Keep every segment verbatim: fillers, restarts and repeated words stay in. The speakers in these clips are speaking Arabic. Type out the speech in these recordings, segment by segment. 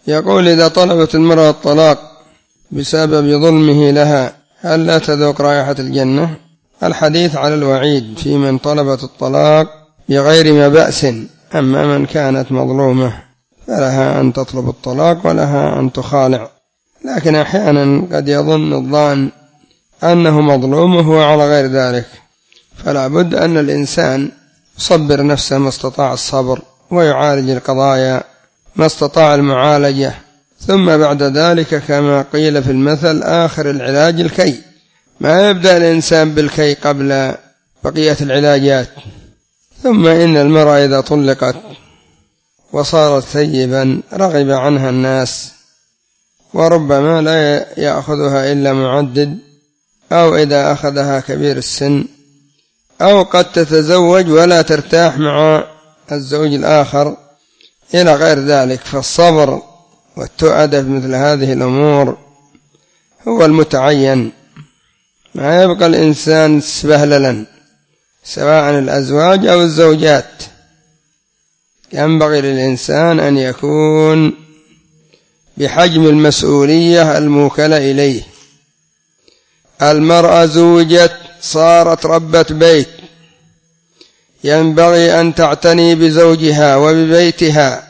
يقول: إذا طلبت المرأة الطلاق بسبب ظلمه لها هل لا تذوق رائحة الجنة؟ الحديث على الوعيد في من طلبت الطلاق بغير ما بأس، أما من كانت مظلومة فلها أن تطلب الطلاق ولها أن تخالع، لكن أحيانا قد يظن الظان أنه مظلوم وهو على غير ذلك، فلا بد أن الإنسان يصبر نفسه ما استطاع الصبر ويعالج القضايا ما استطاع المعالجة، ثم بعد ذلك كما قيل في المثل: آخر العلاج الكي. ما يبدأ الإنسان بالكي قبل بقية العلاجات. ثم إن المرأة إذا طلقت وصارت ثيبا رغب عنها الناس، وربما لا يأخذها إلا معدد، أو إذا أخذها كبير السن، أو قد تتزوج ولا ترتاح مع الزوج الآخر إلى غير ذلك. فالصبر والتؤدة بمثل هذه الأمور هو المتعين، ما يبقى الإنسان سبهللا سواء الأزواج أو الزوجات. ينبغي للإنسان أن يكون بحجم المسؤولية الموكلة إليه. المرأة زوجت صارت ربة بيت، ينبغي أن تعتني بزوجها وببيتها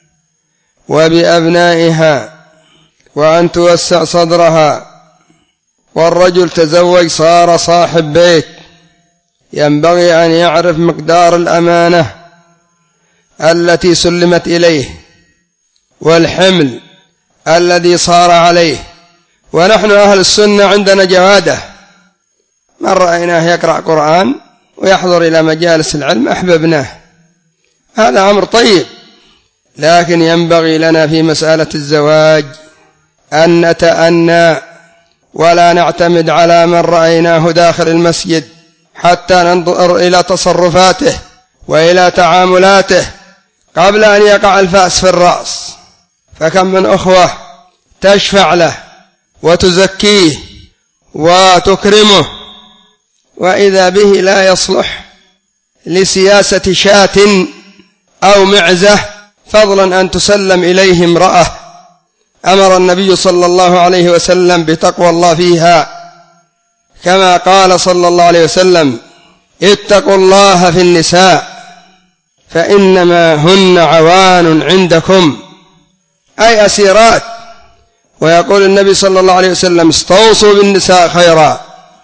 وبأبنائها وأن توسع صدرها. والرجل تزوج صار صاحب بيت، ينبغي أن يعرف مقدار الأمانة التي سلمت إليه والحمل الذي صار عليه. ونحن أهل السنة عندنا جوادة، من رأيناه يقرأ قرآن ويحضر إلى مجالس العلم أحببناه، هذا أمر طيب. لكن ينبغي لنا في مسألة الزواج أن نتأنى ولا نعتمد على من رأيناه داخل المسجد حتى ننظر إلى تصرفاته وإلى تعاملاته قبل أن يقع الفأس في الرأس. فكم من أخوة تشفع له وتزكيه وتكرمه، وإذا به لا يصلح لسياسة شاة أو معزة، فضلا أن تسلم إليه امرأة أمر النبي صلى الله عليه وسلم بتقوى الله فيها، كما قال صلى الله عليه وسلم: اتقوا الله في النساء فإنما هن عوان عندكم، أي أسيرات. ويقول النبي صلى الله عليه وسلم: استوصوا بالنساء خيرا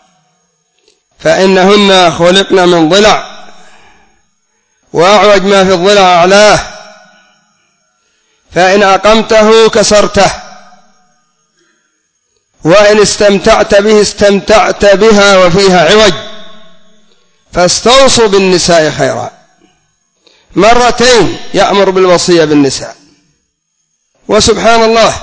فإنهن خلقن من ضلع، وأعوج ما في الضلع أعلاه، فإن أقمته كسرته، وإن استمتعت به استمتعت بها وفيها عوج، فاستوصوا بالنساء خيرا. مرتين يأمر بالوصية بالنساء. وسبحان الله،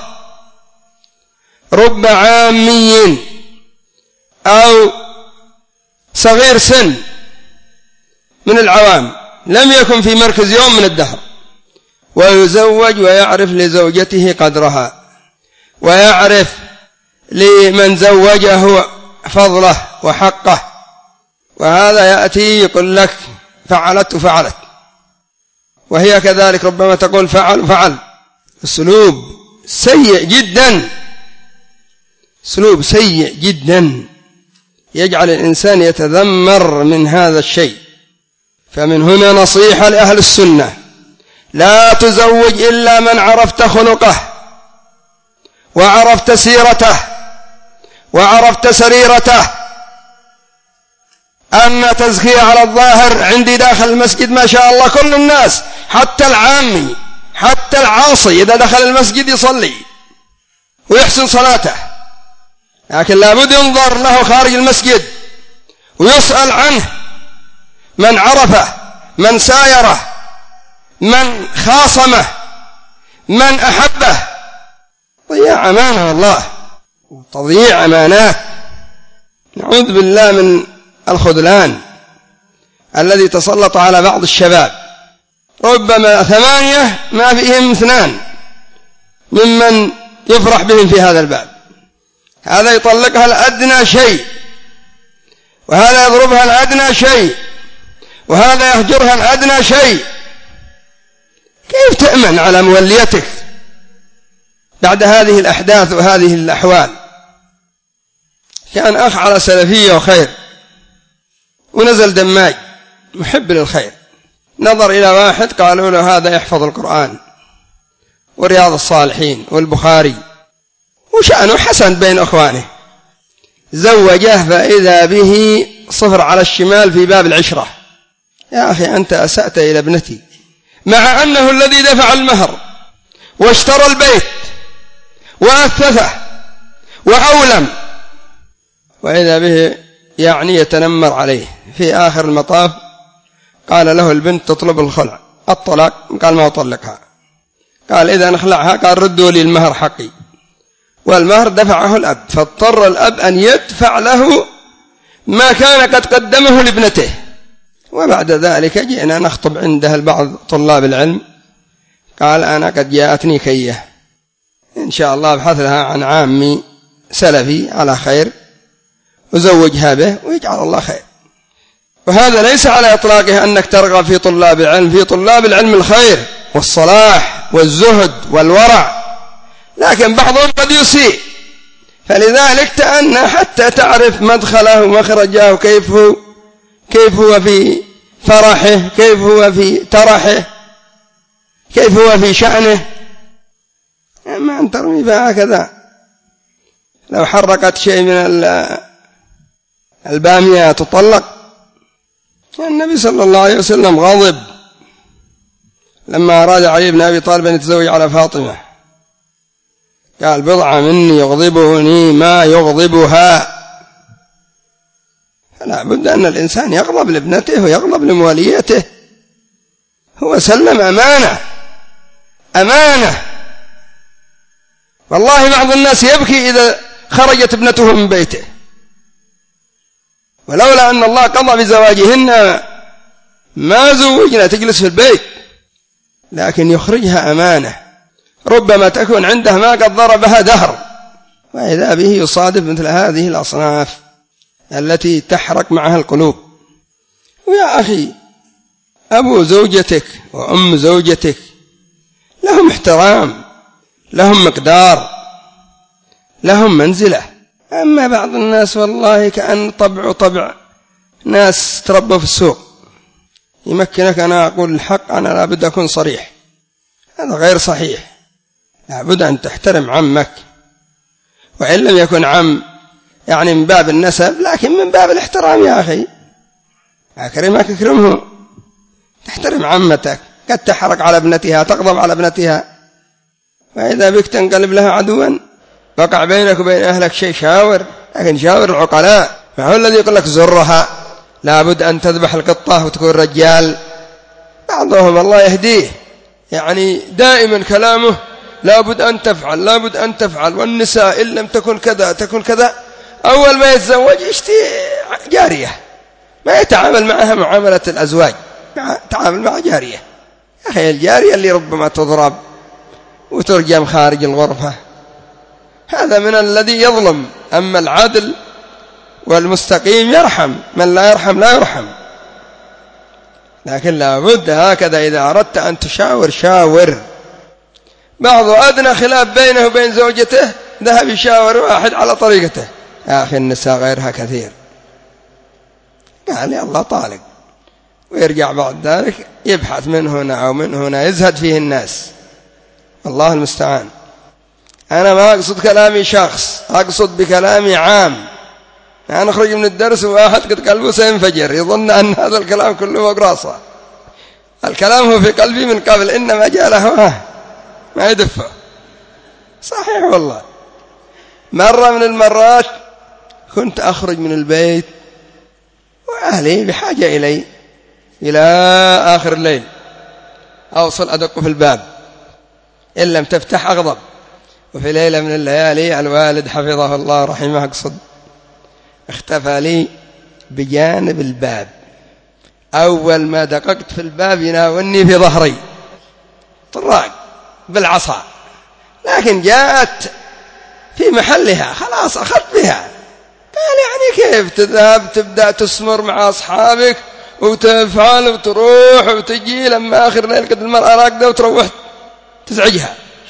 رب عامي أو صغير سن من العوام لم يكن في مركز يوم من الدهر، ويزوج ويعرف لزوجته قدرها، ويعرف لمن زوجه فضله وحقه. وهذا يأتي يقول لك فعلت وفعلت، وهي كذلك ربما تقول فعل فعل. اسلوب سيء جدا، اسلوب سيء جدا يجعل الإنسان يتذمر من هذا الشيء. فمن هنا نصيحة لأهل السنة: لا تزوج إلا من عرفت خلقه وعرفت سيرته وعرفت سريرته. أما تزكية على الظاهر عندي داخل المسجد ما شاء الله كل الناس، حتى العامي حتى العاصي إذا دخل المسجد يصلي ويحسن صلاته، لكن لابد ينظر له خارج المسجد ويسأل عنه من عرفه، من سايره، من خاصمه، من أحبه. ضياع أمانة والله، تضييع أمانات. نعوذ بالله من الخذلان الذي تسلط على بعض الشباب، ربما ثمانية ما فيهم اثنان ممن يفرح بهم في هذا الباب. هذا يطلقها الأدنى شيء، وهذا يضربها الأدنى شيء، وهذا يهجرها الأدنى شيء. كيف تأمن على موليتك؟ بعد هذه الأحداث وهذه الأحوال. كان أخ على سلفية وخير، ونزل دماج محب للخير، نظر إلى واحد قالوا له هذا يحفظ القرآن ورياض الصالحين والبخاري وشأنه حسن بين أخوانه، زوجه فإذا به صفر على الشمال في باب العشرة. يا أخي أنت أسأت إلى ابنتي، مع أنه الذي دفع المهر واشترى البيت وأثثه وأولم، وإذا به يعني يتنمر عليه. في آخر المطاف قال له البنت تطلب الخلع الطلاق، قال ما أطلقها، قال إذا نخلعها قال ردوا لي المهر حقي، والمهر دفعه الأب، فاضطر الأب أن يدفع له ما كان قد قدمه لابنته. وبعد ذلك جئنا نخطب عندها البعض طلاب العلم، قال أنا قد جاءتني كيه، إن شاء الله أبحث لها عن عامي سلفي على خير وزوجها به ويجعل الله خير. وهذا ليس على إطلاقه أنك ترغب في طلاب العلم، في طلاب العلم الخير والصلاح والزهد والورع، لكن بعضهم قد يسيء، فلذلك تأنى حتى تعرف مدخله ومخرجه، كيف هو كيف هو في فرحه، كيف هو في ترحه، كيف هو في شأنه. أما أن ترمي فهكذا، لو حركت شيء من البامية تطلق. النبي صلى الله عليه وسلم غضب لما أراد علي بن أبي طالب أن يتزوج على فاطمة، قال بضعة مني يغضبني ما يغضبها. فلا بد أن الإنسان يغضب لابنته ويغضب لمواليته. هو سلم أمانة أمانة. والله بعض الناس يبكي إذا خرجت ابنته من بيته، ولولا أن الله قضى بزواجهن ما زوجنا تجلس في البيت، لكن يخرجها أمانة، ربما تكون عنده ما قد ضربها دهر، وإذا به يصادف مثل هذه الأصناف التي تحرق معها القلوب. ويا أخي أبو زوجتك وأم زوجتك لهم احترام، لهم مقدار، لهم منزلة. أما بعض الناس والله كأن طبع طبع ناس تربوا في السوق، يمكنك أنا أقول الحق، أنا لابد أكون صريح، هذا غير صحيح. لابد أن تحترم عمك، وإن لم يكن عم يعني من باب النسب، لكن من باب الاحترام. يا أخي أكرمك اكرمه، تحترم عمتك، قد تحرق على ابنتها، تغضب على ابنتها، وإذا بك تنقلب لها عدوا، وقع بينك وبين أهلك شيء شاور، لكن شاور العقلاء. ما هو الذي يقول لك زرها، لابد أن تذبح القطة وتكون رجال. بعضهم الله يهديه يعني دائما كلامه لابد أن تفعل لابد أن تفعل، والنساء إن لم تكن كذا تكن كذا. أول ما يتزوج يشتي جارية، ما يتعامل معها معاملة الأزواج، تعامل مع جارية. يا أخي الجارية اللي ربما تضرب وترجم خارج الغرفة، هذا من الذي يظلم. أما العدل والمستقيم يرحم، من لا يرحم لا يرحم. لكن لابد هكذا إذا أردت أن تشاور شاور. بعض أدنى خلاف بينه وبين زوجته ذهب يشاور واحد على طريقته. يا أخي النساء غيرها كثير، قال يا الله طالق، ويرجع بعد ذلك يبحث من هنا أو من هنا، يزهد فيه الناس. الله المستعان. أنا ما أقصد كلامي شخص، أقصد بكلامي عام. أنا أخرج من الدرس وواحد قد قلبه سينفجر، يظن أن هذا الكلام كله فوق راسه. الكلام هو في قلبي من قبل، إنما جاء له ما يدفع. صحيح والله. مرة من المرات كنت أخرج من البيت وأهلي بحاجة إلي إلى آخر الليل، أوصل أدق في الباب، إن لم تفتح أغضب. وفي ليلة من الليالي الوالد حفظه الله رحمه أقصد اختفى لي بجانب الباب. أول ما دققت في الباب يناولني في ظهري طراق بالعصا، لكن جاءت في محلها خلاص أخذت بها. قال يعني كيف تذهب تبدأ تسمر مع أصحابك وتفعل وتروح وتجي، لما آخر ليل قد المرأة راقدة وتروح تزعجها؟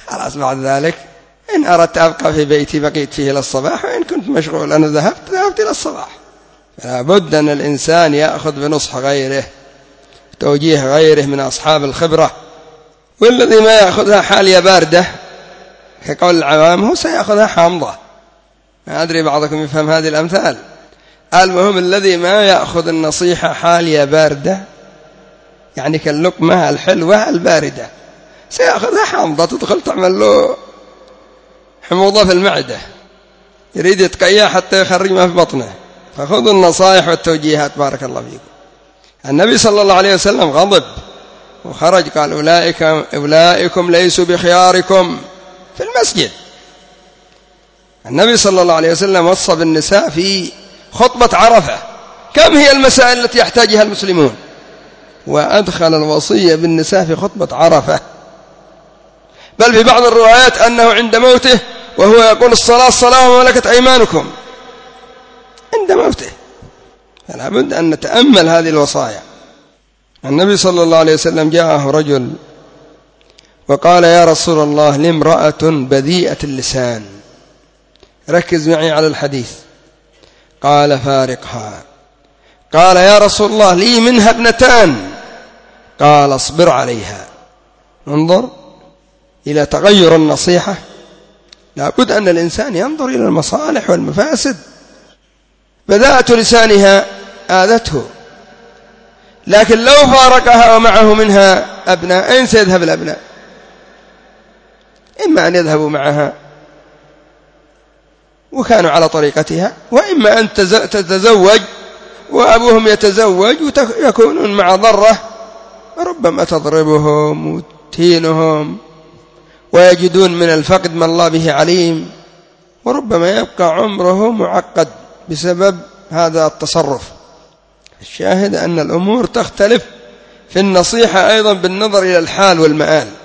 خلاص بعد ذلك إن أردت أبقى في بيتي بقيت فيه إلى الصباح، وإن كنت مشغول أنا ذهبت ذهبت إلى الصباح. فلا بد أن الإنسان يأخذ بنصح غيره، توجيه غيره من أصحاب الخبرة. والذي ما يأخذها حالية باردة كقول العوام هو سيأخذها حامضة. ما أدري بعضكم يفهم هذه الأمثال. المهم الذي ما يأخذ النصيحة حالية باردة، يعني كاللقمة الحلوة الباردة، سيأخذها حامضة تدخل تعمل له حموضة في المعدة، يريد يتقيا حتى يخرج ما في بطنه. فخذوا النصائح والتوجيهات. بارك الله فيكم. النبي صلى الله عليه وسلم غضب وخرج قال أولئك أولئكم ليسوا بخياركم في المسجد. النبي صلى الله عليه وسلم وصى بالنساء في خطبة عرفة. كم هي المسائل التي يحتاجها المسلمون، وأدخل الوصية بالنساء في خطبة عرفة. بل في بعض الروايات أنه عند موته وهو يقول الصلاة الصلاة وما ملكت أيمانكم، عند موته. فلا بد أن نتأمل هذه الوصايا. النبي صلى الله عليه وسلم جاءه رجل وقال يا رسول الله لي امرأة بذيئة اللسان، ركز معي على الحديث. قال فارقها. قال يا رسول الله لي منها ابنتان. قال اصبر عليها. انظر إلى تغير النصيحة. لا بد أن الإنسان ينظر إلى المصالح والمفاسد. بذاءة لسانها آذته، لكن لو فارقها ومعه منها أبناء أين سيذهب الأبناء؟ إما أن يذهبوا معها وكانوا على طريقتها، وإما أن تتزوج وأبوهم يتزوج ويكونون مع ضرة، ربما تضربهم وتهينهم ويجدون من الفقد ما الله به عليم، وربما يبقى عمره معقد بسبب هذا التصرف. الشاهد أن الأمور تختلف في النصيحة أيضا بالنظر إلى الحال والمآل.